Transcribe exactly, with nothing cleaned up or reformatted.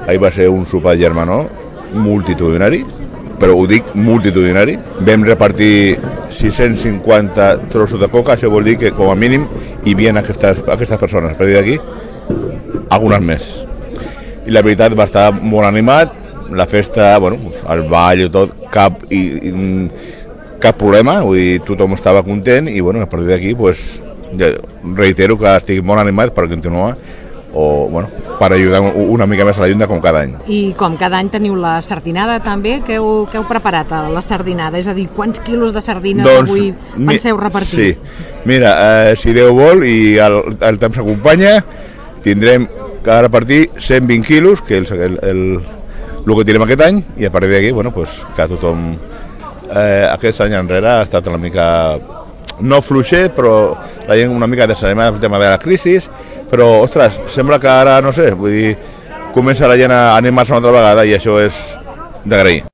ahir va ser un sopar germanor multitudinari, però ho dic multitudinari. Vam repartir sis-cents cinquanta trossos de coca, això vol dir que com a mínim hi havia aquestes, aquestes persones. A partir d'aquí, algunes més. I la veritat va estar molt animat, la festa, bueno, el ball i tot, cap, i, i, cap problema, vull dir, tothom estava content i bueno, a partir d'aquí, pues, reitero que estic molt animat per continuar o, bueno, per ajudar una mica més a la Junta com cada any. I com cada any teniu la sardinada també, què heu, què heu preparat a la sardinada? És a dir, quants quilos de sardina doncs, avui penseu repartir? Sí, mira, eh, si Déu vol i el, el temps s'acompanya, tindrem que repartir cent vint quilos, que és el, el, el que tirem aquest any, i a partir d'aquí, bueno, pues, que tothom eh, aquest any enrere ha estat una mica no fluixet, però la gent una mica desanimada pel tema de la crisi, però, ostres, sembla que ara, no sé, vull dir, comença la gent a animar-se una altra vegada i això és d'agrair.